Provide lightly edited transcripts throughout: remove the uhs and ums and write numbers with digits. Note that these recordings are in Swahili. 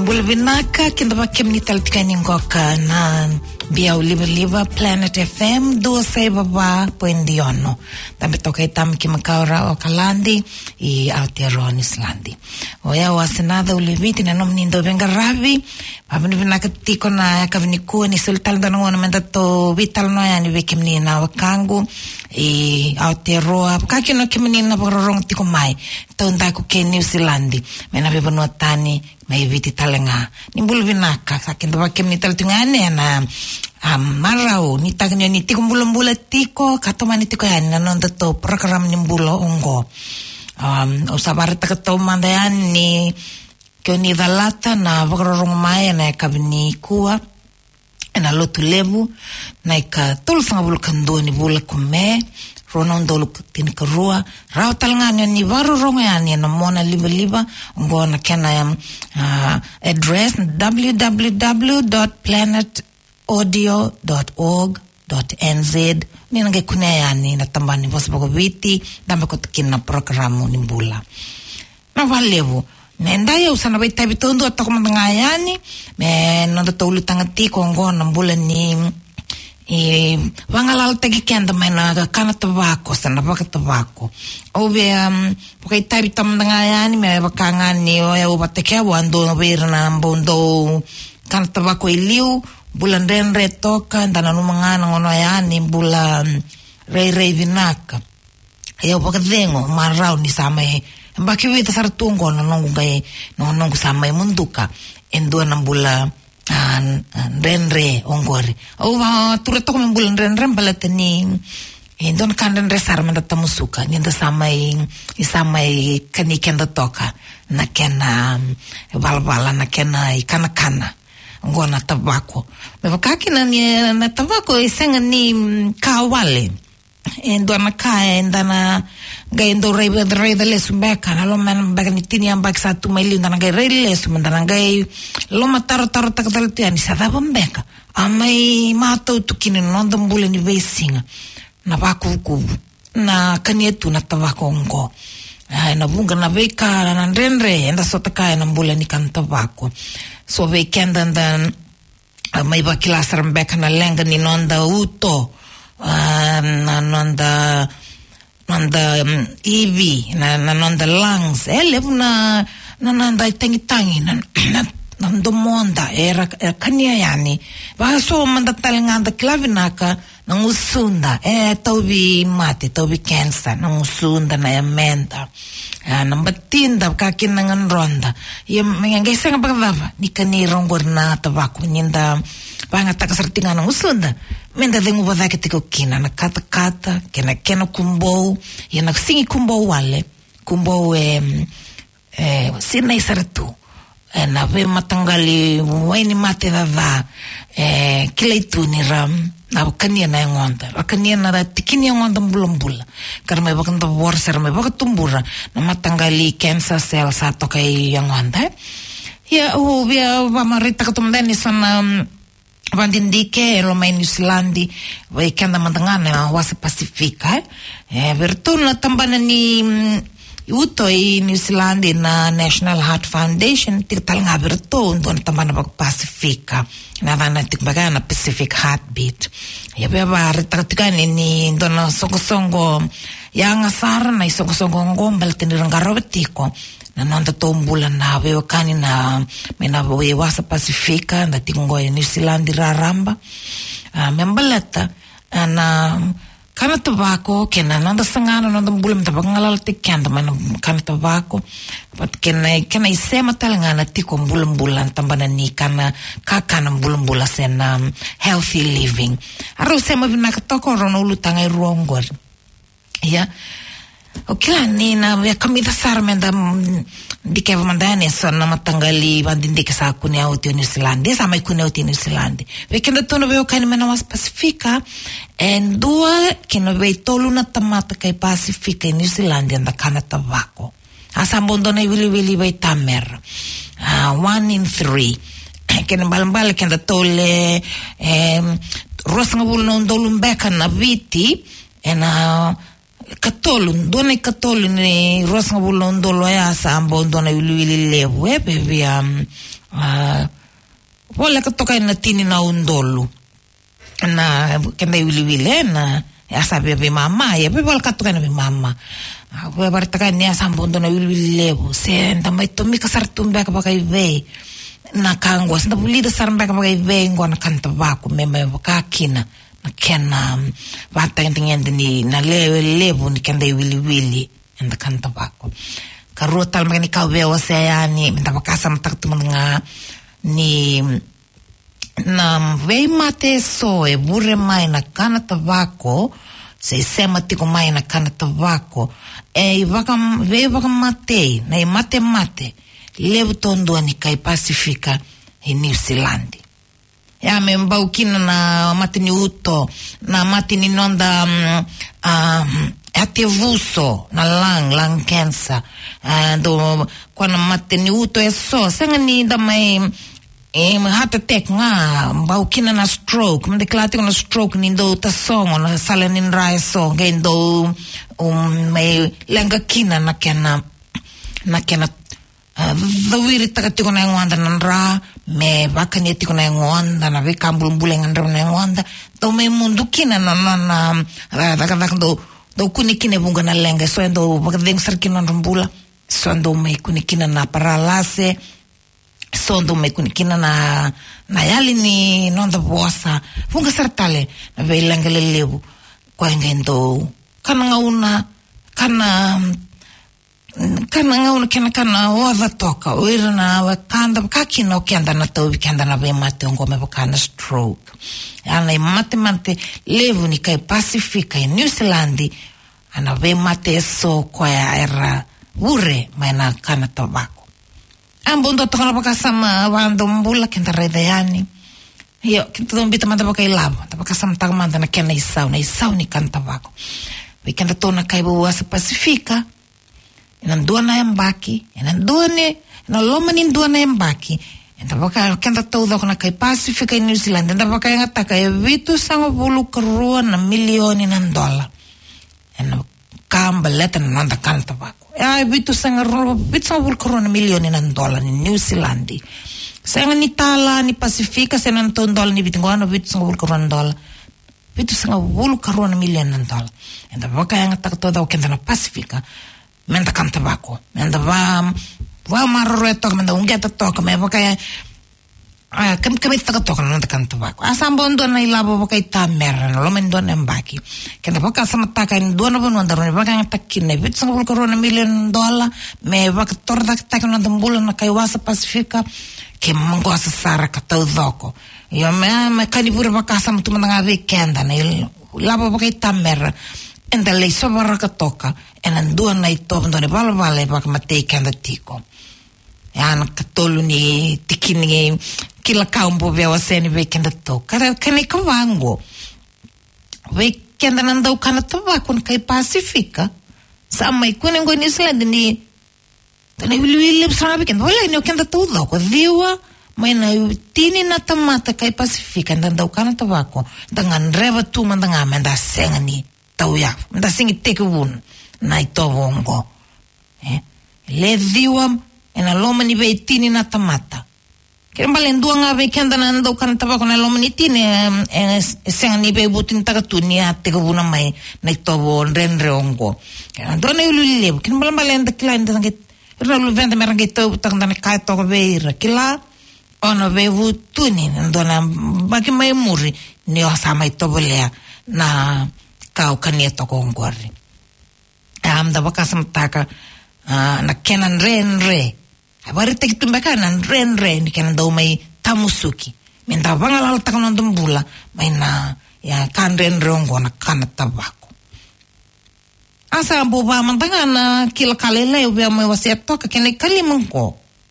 Bulvinaka kinda kemni taltikani ngoka na bia uliva Planet FM 2.1 tambe toka itam kimakaura Okalandi I Aotearoa Islandi oya wasinada uliviti na nomni ndo venga ravi vinaka tiko na yakavinikua ni sultal danongono mendato vital no yani vekemni na wakangu Aotearoa kakino kemni na barorong tiko mai tonda ko ke New Zealand mena bebano tani mai viti talenga nimbul vinaka sakinda bakemni taltungane na marau ni tagnya ni tiko mbula tiko katomani tiko yani na nonda to program nimbulo ongo usabar takato mandayan ni koni dalata na vagrorong mai na kabini kuwa na lotu levu na ka tolsanga bul kando ni bula kume ronondo tin karua rao talnganya ni varorong yani na mona liva ongo na kena address www.planetaudio.org.nz ni nange kuna yani na tambani bosbago viti dambe kotkina programu ni bula na valevu nendaya usana baita bitondo atakomanga yani me nanda tolu tangati kongo na bula ni vangalal tagi kenda mena kana tabako sana baka tabako obe pokai bitam nga yani me bakanga ni o bateke wando berna bondo kana tabako iliu bulan renre toka ndana numanga ngono yani bulan rei vinaka yo pakadengo marau ni samai mbaki wita sartungo no nongu samai munduka endo na bula renre ongori wa tureto ko membulan renre balatani don kandan resar manda tamusuka ninda samai kani kenda toka na kena balbala na kena ikana ngona tabako mebakaki na tabako isenga ni kawale endo na kaya endana gaindo rei de lesumbeka na lo man bagani tini ambak satu maili ndana gai rei lesu ndana gai lo mataro takatal tiani sada bombeka amai mato tukini nonda mbule ni vesinga na baku na kanietu na tabako ngo na bunga na beka na renre enda sotaka na mbule ni kan tabako so weekend dan mai bakila sarambeka na lenga ni nonda uto na nonda EV na nonda lungs levu na nonda tangi na ndomonda era kania yani ba so manda talenganda klavinaka na ngusunda tobi mate tobi cancer na ngusunda na yamenda na mbatinda kakina nganronda ngese ngabava nikani rongor na tabako nyinda banga takasartinga na ngusunda menda dengu badake tiko kina na kata kena kumbo yana singi kumbo wale kumbo sina isaratu na ve matangali waini mate dada kila itu ni ram na kania na ngonda kania na tikini ngonda mbula karma bakanta borser me bakatumbura na matangali cancer cells atoka ngonda ya via vamarita katumdani sana vandindike lo mai New Zealand vai kanda mandangana wasa Pasifika vertuna tambana ni uto I New Zealand na National Heart Foundation tiktal nga verto don tambana bag Pasifika na vana tikbagana Pacific Heartbeat ya beba ritatikani ni don songosongo yang asara na songosongo ngombal tiniranggarobetiko na nanda tombula na veo kani na mena we wasa Pasifika na tingo New Zealand raramba membalata na kana tabako kena nanda sangano nanda bulam tabangalal tikanda mana kana tabako but kena isema talangana tiko bulan tambana ni kana kakana bulan sena healthy living aro sema vinaka toko rono lutangai ruongor ya okila nina ya kamida sarmenda dikeva mandane sona matangali vandindike sa kuni auti New Zealand sama kuni auti New Zealand vekenda tono veo kani mena was Pasifika en dua kino vei tolu na tamata kai Pasifika New Zealand anda kana tabako asambondo na wili vei tamer 1 in 3 kena balambala kenda tole rosanga bulno ndolumbeka na viti ena katolun dona katolun ni rosnga bulon dolo ya sambo dona wili levu baby wala katoka na tini na undolo na kenda wili na ya sabi be mama ya be wala katoka na be mama we bartaka ni sambo dona wili levu se ndamai to mi kasartumbe ka bakai ve na kangwa senda bulida sarmbeka bakai ve ngona kanta baku meme bakakina kena wata ngende ni na levu ni kenda wili enda kanta bako karu tal magani kawe oseani mtabakasa mtaktu nga ni na vei mate so e bure mai na kana tabako se sema tiko mai na kana tabako e vaka mate na mate levu tondo ni kai Pasifika e New Zealand ya membau kina na matini uto na matini nonda ativuso na lang cancer do kwana matini uto eso senga ni da mai heart attack nga mbau kina na stroke mde klati na stroke ni do ta songo na salenin rai so gendo mai lenga kina na kena Dawiri takatiko na ngwanda nandra me bakanya tiko na ngwanda na veka mbulmbule ngandra na ngwanda do me mundu kina na do kunikine bunga na lenga so endo bakadeng sarkina nrumbula so endo me kunikina na paralase so endo me kunikina na yali ni nonda bosa bunga sartale na ve lenga lelebu kwa ngendo kana ngauna kana kana oza toka oira na wakanda kakina okianda na tau kianda na be mate ngome bakana stroke ana mate levu ni kai Pasifika in New Zealand ana be mate so kwa era ure maina kana tabako ambondo toka bakasama wando mbula kinda redeyani yo kinto mbita manda bakai labo tabakasama tagmanda na kena isau ni kana tabako weekend tona kai bo asa Pasifika inan dua na embaki inan dua ne na lomanin dua na embaki enta baka kenda tau na kai Pasifika in New Zealand enta baka yang ataka e vitu sango bulu kerua na milioni na $1 ena kamba leta na nanda kanta bako ya vitu sango bulu kerua na milioni na $1 ni New Zealand sanga ni tala ni Pasifika sena na $1 ni vitu ngwana vitu sango bulu kerua na $1 vitu sango bulu kerua na milioni na $1 enta baka yang ataka tau kenda na Pasifika menda kanta bako menda va marro eto menda ungeta toka me baka kami taka toka menda kanta bako asambondo na ilabo baka itamer no lo mendo na mbaki kenda baka samataka ni dona bono ndaro baka takine bit sangul corona $1 million me baka torda taka no ndambula na kai wasa Pasifika ke mongo asa sara ka tau doko yo me kani pura baka samtu menda weekend na ilabo baka itamer enda lei sobara ka toka enan dua na ito ndone balabale baka matei kanda tiko yana katolu ni tikini kila kaumbo vya waseni weekend toka kani kawango weekend nanda ukana tabako kai Pasifika sama ikune ngo New Zealand ni tana wili sana weekend wala ni ukenda todo ko diwa maina tini na tamata kai Pasifika nanda ukana tabako dengan reva tu mandanga menda sengani tau ya nda singi teke wun na ito wongo le diwa ena loma ni be tini na tamata kira mbale ndua nga be kenda na ndo kan tabako na loma ni tini senga ni be butin takatuni ya teke wuna mai na ito won renre ongo kira ndo na yulu lilebu kira mbale nda kila nda sangi ira lu venda merang ito utak nda na kaya toko be ira kila ono be wutuni ndo na baki mai muri ni osama ito bolea na kau kania toko ngwari da baka samtaka na kenan renre abari tekitumba nan renre ni kenan do mai tamusuki menda bangalal takon ndambula mai na ya kan renre ngona kana tabako asa boba mandanga na kila kalele ubia mai waseto ka kene kalimunko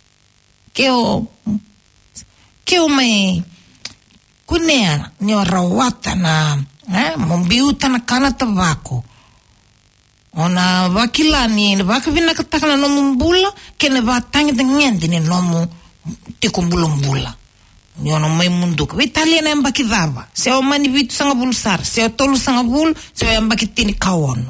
keo mai kunea ni rawata na mombiuta na kana tabako ona wakilani baka vina katakana no mbula kene batangi ngende ni nomu tiko mbula ni ono mai munduka Italia na mbaki dava se o mani vitu sanga bulsar se o tolu sanga bul se o mbaki tini kawono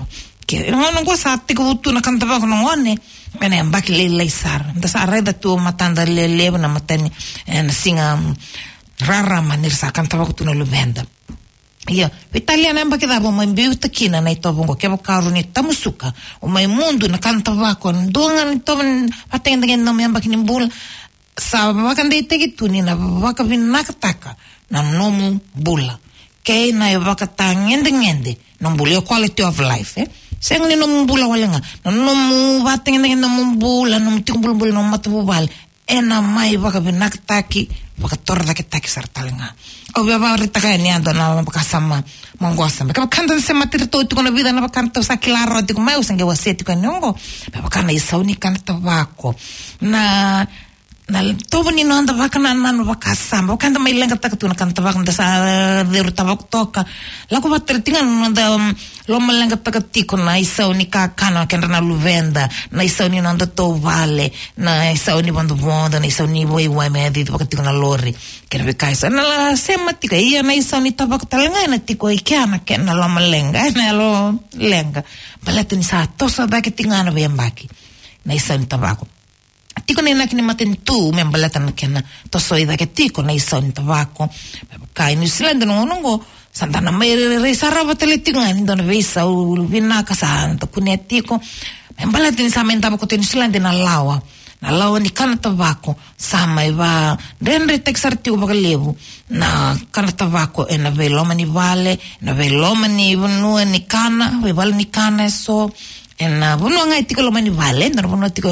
ke ngono go sa tiko tu na kanta ba kono ngone ene mbaki le sar nda sa reda tu matanda le na matani en singa rara manir sa kanta ba tu na luvenda ia italiana mbaki da bo mai biuta kina na ito bongo ke bakaru ni tamusuka o mai mundu na kanta ba kon donga ni to pateng dengan no mbaki ni bul sa bakande teki tu ni na baka vinakataka na nomu bula ke na baka tangende non bulio quality of life seng ni nomu bula walenga nomu bateng dengan nomu bula nomu timbul bul nomu matubal ena mai baka vinakataki baka torda ke taki sartalenga o baba rita ka ni ando na baka sama mongosa baka kanda se matir to tu na vida na baka to sa claro de como eu sangue waseti ka nongo baka na isauni kan tabako na todo ni no anda baka na baka sama baka anda mai lenga taka tu na kan tabako da sa de tabako toka la ko bater tinga no da lo malenga taka tiko na isauni ka kana ken na luvenda na isauni no anda to vale na isauni bando bonda na isauni boi wa me di baka tiko na lori ken be kaisa na la sema tika ia na isauni tabako talenga na tiko ikiana ken na lo malenga na lo lenga balete ni sa tosa da ke tinga na be mbaki na isauni tabako tiko ne nakini maten tu membalata nakena to soida ke tiko na isauni tabako kai New Zealand no nongo santana mai re saraba teletinga ni don visa u vinaka santo kunetiko membalata ni samen tabako New Zealand na lawa ni kana tabako sama iba renre texarti u bagalevu na kana tabako ena veloma ni vale na veloma ni vunu ni kana vale ni kana so ena buno ngai tiko lo mani vale no buno tiko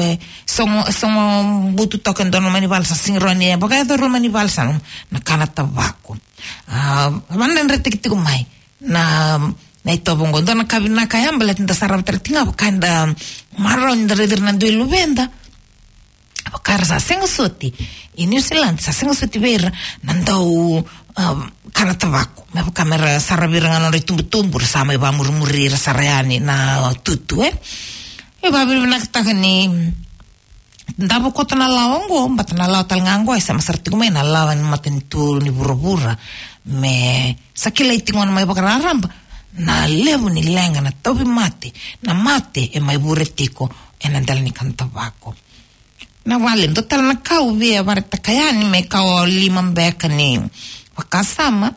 somo butu token dono mani vale sa singroni baka do lo mani vale sa na kana tabako banden rete tiko mai na ito bongo dona kabina kaya mbele tinda sarab tertinga bakanda maron der na duelo venda bakar sa sengosuti in New Zealand sa sengosuti ver nandau kana tabako me kamera sarabiranga no tumbu sama ba murmurir sarayani na tutu e ba bibina takani ndabo kotana laongo batana lao talngango sama sarti kumena lawan maten tu ni burubura me sakila itingon mai bakararamba na levu ni lenga na tobi mate na mate e mai buretiko e nandal ni kan tabako na vale total na kau via barata kayani me kau limam bekani wakasama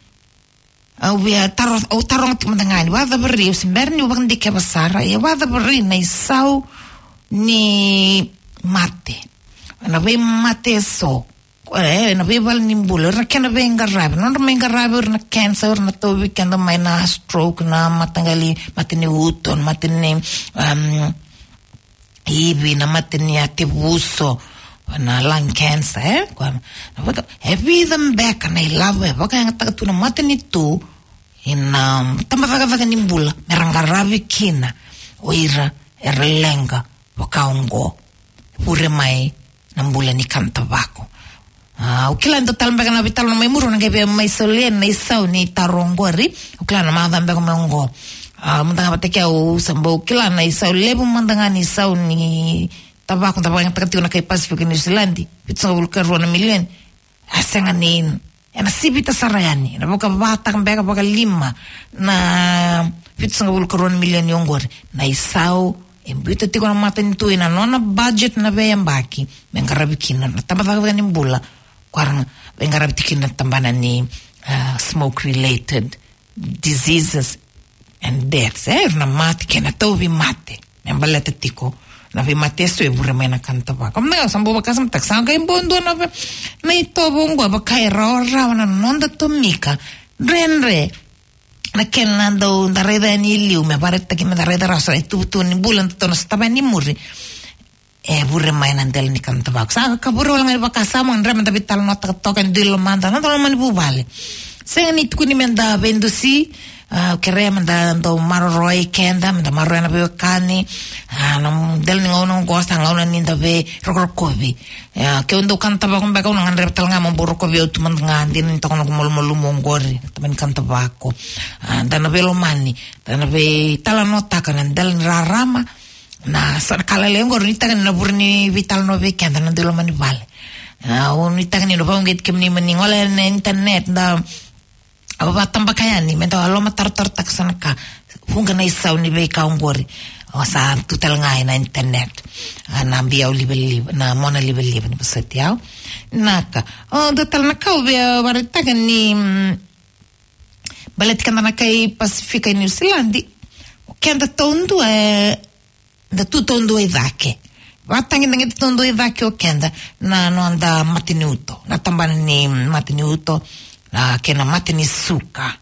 au via tarong timandangani wada beri simberni wang dike basara ya wada beri na isau ni mate na ve mate so na ve val nimbulu na kena ve ngarabe no me ngarabe na cancer na to weekend mai na stroke na matangali matini uton matini ibi na matini ate buso na lung cancer kwa vida mbeka na ilawe baka yang takatu na matini tu ina tamavaga nimbula merangarabe kina oira erlenga wakaongo pure mai nambula ni kantabako ukila ndo talmbeka na vital na maimuru na gebe mai solien na isau ni tarongori ukila na madambeka meongo mundanga batekia u sambo ukila na isau lebu mandanga ni isau ni tabako yang takati na kay Pacific New Zealand pitsa vulkaro na million asenga nin ena sibita sarayani na boka bata mbeka boka lima na pitsa vulkaro na million yongor na isau imbita tiko na mata nitu ina nona budget na beya mbaki bengarabikina na tabataga ni mbula kwarang bengarabikina tambana ni smoke related diseases and deaths na mate kena tovi mate nembalete tiko na vi mate so ebure mena kanta ba kamna sambo bakasam taksanga imbondo na ito bongo bakai ra na nonda tomika renre na kenando da reda ni liu me paretta che me da reda rasa e tu ni bulan to no stava ni muri e burre mai nandel ni kanta ba sa ka burro lang ba kasama ndre manda vital no ta token dillo manda no to man bu vale se ni tu ni menda vendosi kere manda ndo maroroi kenda manda maroroi be kani no del ni ngono gosta ngono ni ndave rokovi ke ndo kanta ba kumbe ko ngandre tal ngamo borokovi tu man ngandi ni to kono mol mongori tamen kanta ba ko dana velo mani dana ve tala nota kan del rarama na kala lengo ni tagan na burni vital no ve kenda na delo mani vale ni tagan ni no banget kemni mani ngole na internet da Awabatambakayani menda aloma tartar taksana ka hunga na isaw ni be ka ungori sa tutal ngai na internet na biaw libel na mona libel ni basatiaw naka dotal na ka be waritagan ni balet ka na kay Pacifica New Zealand kenda tondo da tutondo idake watangin nang tondo idake o kenda na no anda matinuto na tambana ni matinuto na kena matini suka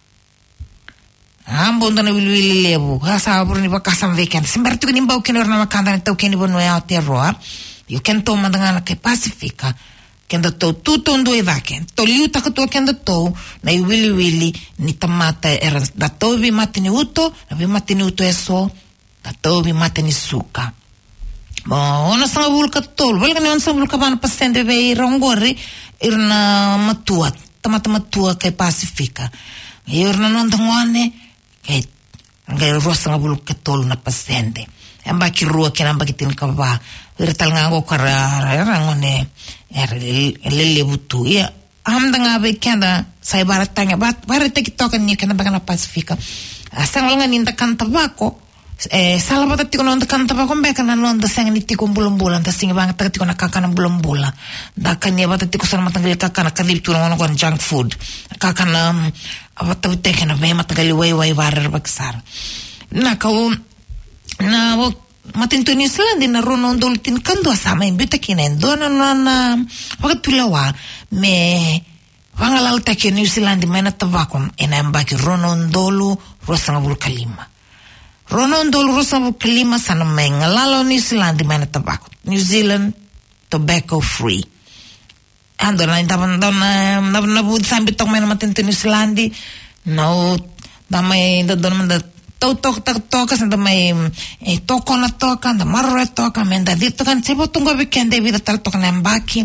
ambon na wilwili lebu hasa burni bakasam weekend simbertu ni bau kenor na makanda tau keni bono ya terroa yo kento mandanga ke Pacifica kenda to tutondo evake to liuta to kenda to na wilwili ni tamata era da tobi matini uto na bi matini uto eso da tobi matini suka ona sanga bulka tol welga ni on sanga bulka bana pasende be rongori irna matuat tama-tama kay Pacifica. Ngayon na nondangwane kay rosa nga bulok katol na pasende. Ang bakirua kaya ang bakitin ka ba. Irital nga ako kararangone lilibutu. Iya, hamda nga ba kaya sa ibaratang nga. Barat tikitokan niya kaya na Pacifica. Asang nga ninda kanta ba ko. Salamat at tiko nonda kanta ba kung beka na nonda sayang niti kong bulan-bulan tas tingi bangat tagat tiko nakaka ng bulan-bulan dakan niya batat tiko sana matanggali kaka nakadip tiko ng junk food kaka na abatawiteke na may matanggali way warar bagsar nakaw na matinto New Zealand na ronon dulutin kando asama yung bita kinendo na pagkatulawa me pangalal taki New Zealand may natabakon inayambaki ronon dolu rosa nga bulkalima Ronon dolo rosa klima sana may ngalalo New Zealand di mana tabako. New Zealand tobacco free. Ando na intapan daw na nabud sambi tok may naman New Zealand no damay do naman da tok kasi da may toko na toka da marre toka menda dito kan sebo tungo weekend vida tal tok na mbaki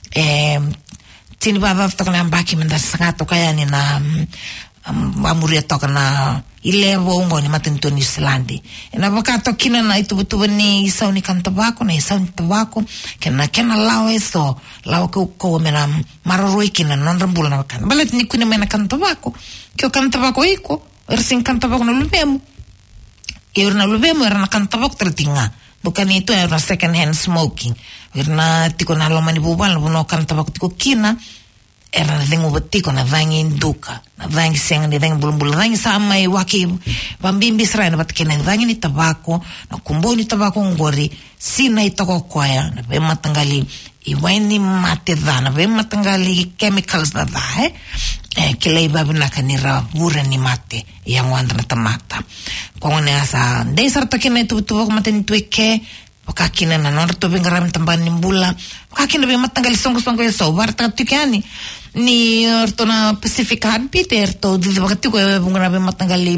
tinibaba tok na mbaki menda sangato kaya ni na amuria toka na ilevo ungo ni matinto New Zealand. Ina bakato kina na itubutuba ni isaw ni kantabako na isaw ni tabako kena lao eso lao ko mena maroroi kina nonrambula na bakana. Balat ni kuna mena kantabako kyo kantabako iko ersin kantabako na lubemu. Iyor na lubemu era na kantabako tertinga. Bukan itu era second hand smoking. Era tiko na lomani bubal no kantabako tiko kina era na dengo batiko na vangi induka na vangi senga ni dengo bulambula vangi sama waki vambimbi sra na batkena vangi ni tabako na kumbo ni tabako ngori sina itoko kwaya na be matangali iwaini mate na be matangali chemicals na kila ibabi na kanira bura ni mate yang wanda na tamata kwa wane asa dei sarta kina itubutubo kumate nituike wakakina na norto bengaram tambani mbula wakakina be matangali songo yeso barta tukani ni orto na Pacific Heartbeat erto di wakati ko bungrabe matangali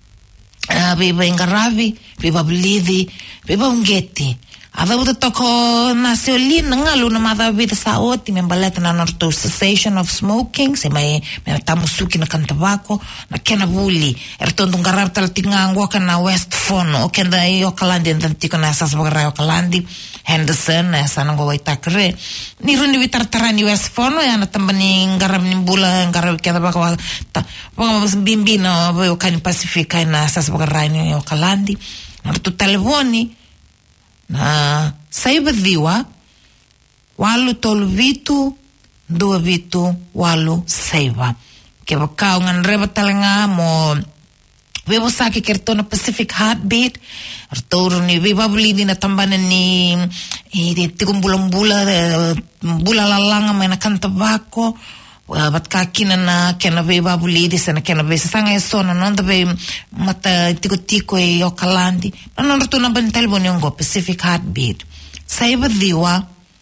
be bengaravi be bablidi be bongeti ava buta toko na seolin ngalu na mata bita sa oti membaleta na norto cessation of smoking se mai tamusuki na kantabako na kena buli erto ngarab tal tingango kana West Fono o kenda i Okalandi ndantiko na sas bagara Okalandi Henderson esa nango waitakre ni runi witartarani West Fono ya na tambani ngarab ni bula ngarab keda bako ta bimbi na bo kan Pacifica na sas bagara ni Okalandi norto telefoni na saiba diwa walu tolu vitu dua vitu walu saiba ke bakau ngan reba talanga mo bebo saki kerto na Pacific Heartbeat artoro ni beba bulidi na tambana ni tikum bulan-bula bula lalanga may nakantabako bat kakina na kena beba bulidi sana kena besa sanga eso na nonda be mata tiko e Okalandi na nonda tu na bantalbo niyongo Pacific Heartbeat saiba diwa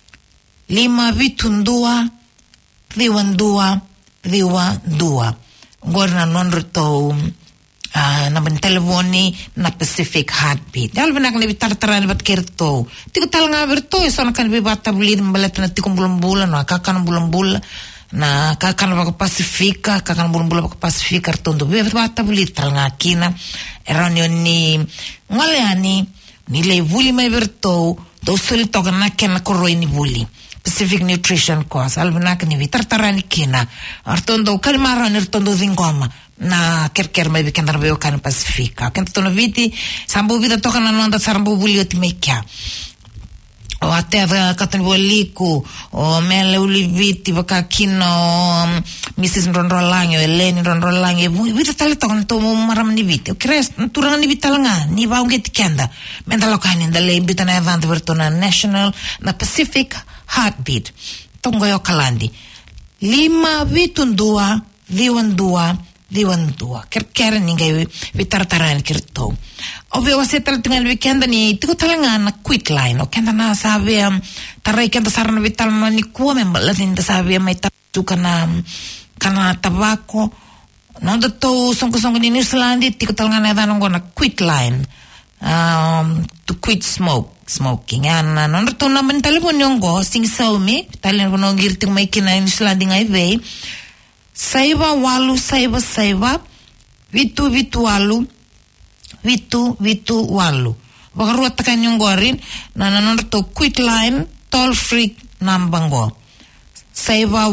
522 ngor na nonda to na bantalbo ni na Pacific Heartbeat dal benak ni bitar-taran bat kerto tiko talanga berto eso na kan beba bulidi mbalat na tikum bulan-bulan na kakan bulan-bulan na kakan bako Pacifica kakan bulan-bulan bako Pacifica tondo bata bulit talanga kina eranyo ni ngaleani ni le buli mai berto do soli toka na ken koroi ni buli Pacific Nutrition Course alvinaka ni vitartarani kina artondo kalmara nirtondo dingoma na kerker mai vikenda veo kan Pacifica kenta tono viti sambo vida toka na nonda sarbo bulio timekya o até Catolico o mele uliviti vakakino Mrs. Ronrolange Eleni Ronrolange vita tale tokan to maram ni viti o kres turang ni vitalanga ni vaunget kenda mendalo kanin dale bitana event vertona national na Pacific Heartbeat tongo yo kalandi 5 22 kerker ningai vitartaran kirto oveo setal tingal weekend ni tiko talanga na quick line o kenda na sabe tarai kenda sarna vital ni kuwa membala tinda sabe mai tu kana tabako no to songo ni New Zealand tiko talanga na dano na quick line to quit smoking ana no to na mental mo nyongo sing so me talen no girti mai kina New Zealand ngai ve saiba vitu walu bakaruat takan yung gorin na nanonor to quick line toll free number go saiba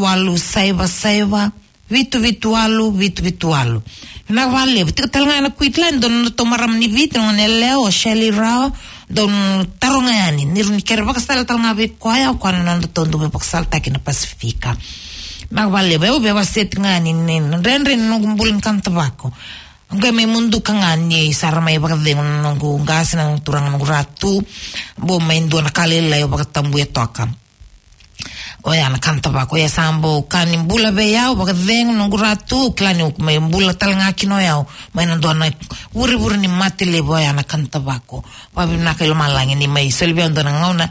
vitu walu na wale talanga na quick line don to maram ni vitu no leo Shelly Rao don tarongani nirni kerba kasal talanga be kwaya kwana nan to ndo be paksal takin Pacifica magwale beo set ngani ren no gumbulin kan tabako ngai may mundo kangani sara may bakadeng nunggu gas nang turang nung ratu bo may ndo nakalila yo bakatambu toka o ya na kan tabako ya sambo kanin bula be yaw bakadeng nung ratu klani may bula talanga kino yaw may nando na wuri ni matile bo ya na kan tabako pabi nakil malangin ni may selbion do nang ngauna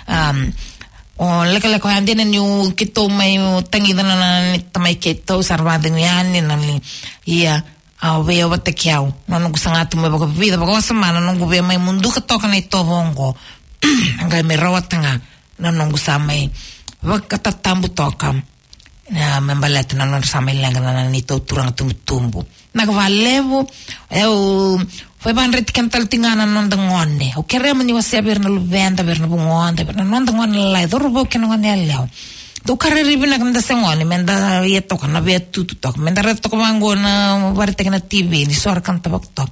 o leka andina niu kito may tangidan na tamay kito sarvadin yan ni iya veo batakiao nung sangatu may bago vida bago semana nung be may mundo katoka na ito bongo angay may rawat nga nung samay wagkatatambu toka na membalat na nung samay lang na nito turang tumtumbu nagvalevo foi banret kental tingana non dangonde o kerem ni wasia berna luvenda berna bungonde berna non dangonde lai dorbo kenonde aleo do kareri bina kanda sengoni menda yeto kana be tutu tok menda reto komangona barte kana TV ni sor kanta bakto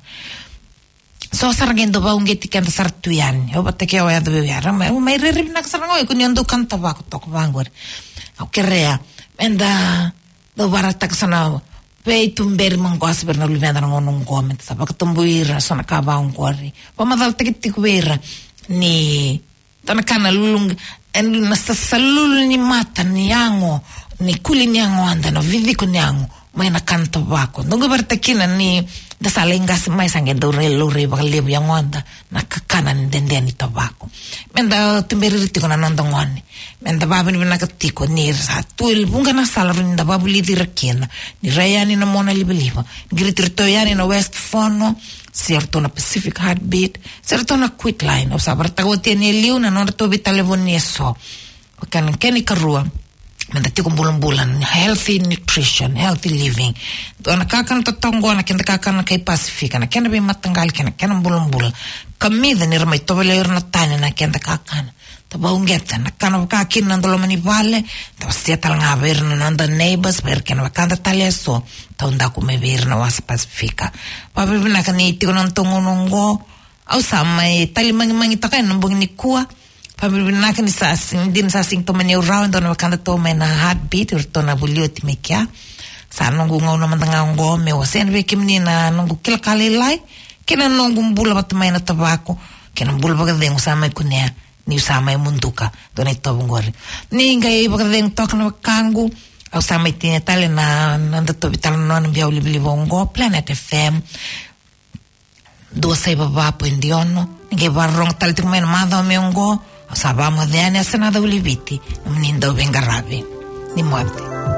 so sargendo ba ungeti kanta sartuyan o batte ke o ya do yara mai reri bina sarngo ko nyondo kanta bakto ko bangor o kerea menda do barata sana tumber mangos berna luvenda ngonong comment sa pagtumbuira sa nakabaong kwari pamadal tikit kuwera ni tanakana lulung en nasasalul ni mata ni yango ni kuli ni yango anda no vivi ko yango may nakanta bako nung bartakina ni dasalengas may sange dore bakal yango anda nakakanan denden ni tabako menda tumbeririti ko na nandangoni menda babin binakatiko ni sa tuil bunga na salarin da babuli dirakina ni rayani na mona libiliva gritirto yani na West Fono certo na Pacific Heartbeat certo na quick line o sabar tagoti ni liu na non to bitalevon ni so kan keni karua menda tiko bulan healthy nutrition healthy living do na kakan totongo na kenda kakan kay Pacific na kenda be matanggal kena bulan kami da ni ramay to belayer na tani na kenda kakan tabaungeta nakana kakin nandolo manivale tawasia talanga verna nanda neighbors perché na vakanda taleso taunda come verna was Pacifica pabibina kani tiko nantongo nongo au samai tali mangi takai nambong ni kuwa pabibina kani sasing to mani around na vakanda to mena heartbeat urto na bulio timekya sa nongo ngau na mandanga ngo me wasen vekimni na nongo kilakali lai kena nongo mbula batmai na tabako kena mbula bagadeng samai kunya ni usama munduka dona ito bungori ni ngai bakadeng tok na kangu au sama itina tale na nanda to vital non bia ulibili bongo Planet FM do sai baba po indiono ngai barrong tale tikmen mado meongo au sabamo de ane sanada ulibiti mnindo bengarabi ni muerte